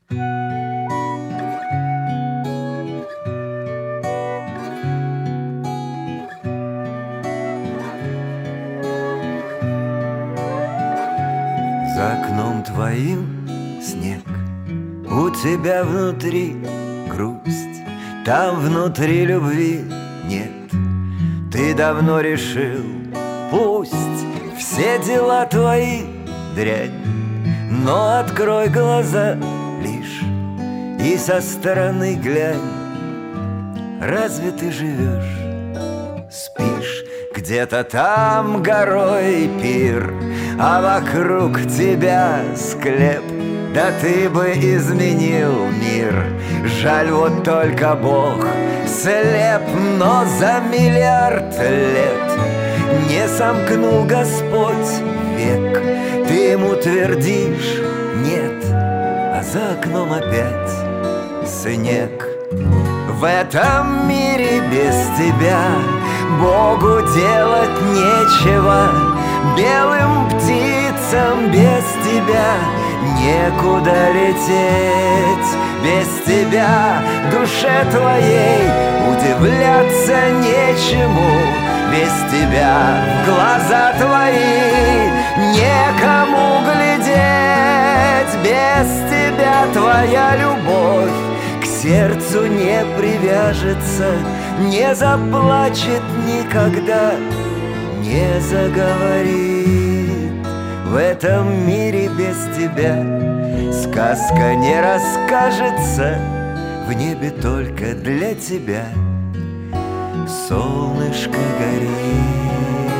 За окном твоим снег, у тебя внутри грусть, там внутри любви нет. Ты давно решил, пусть все дела твои дрянь, но открой глаза лишь и со стороны глянь. Разве ты живешь, спишь где-то там горой пир, а вокруг тебя склеп? Да ты бы изменил мир. Жаль, вот только Бог слеп, но за миллиард лет не сомкнул Господь век. Ты ему твердишь нет, а за окном опять снег. В этом мире без тебя Богу делать нечего, белым птицам без тебя некуда лететь. Без тебя душе твоей удивляться нечему, без тебя в глаза твои некому глядеть. Без тебя твоя любовь к сердцу не привяжется, не заплачет никогда, не заговорит. В этом мире без тебя сказка не расскажется, в небе только для тебя солнышко горит.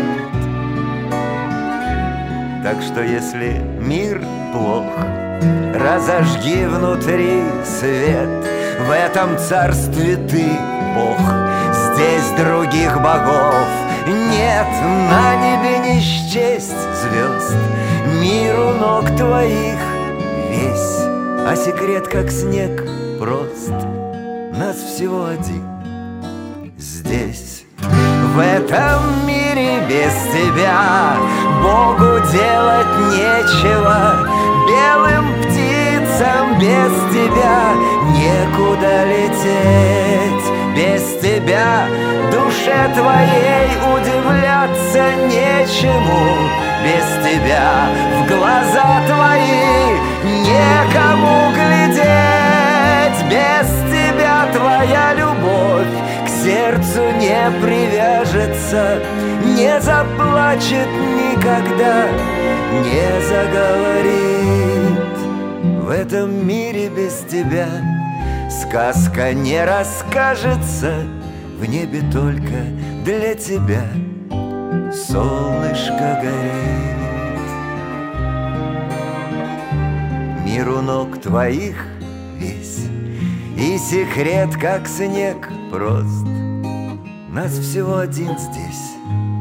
Так что если мир плох, разожги внутри свет. В этом царстве ты Бог, здесь других богов нет. На небе не счесть звезд, мир у ног твоих весь, а секрет как снег прост. Нас всего один здесь. В этом мире без тебя Богу делать нечего, белым птицам без тебя некуда лететь. Без тебя душе твоей удивляться нечему, без тебя в глаза твои некому глядеть. Без тебя твоя любовь к сердцу не привяжется, не заплачет никогда, не заговорит. В этом мире без тебя сказка не расскажется, в небе только для тебя солнышко горит. Мир у ног твоих весь, и секрет как снег прост. Нас всего один здесь,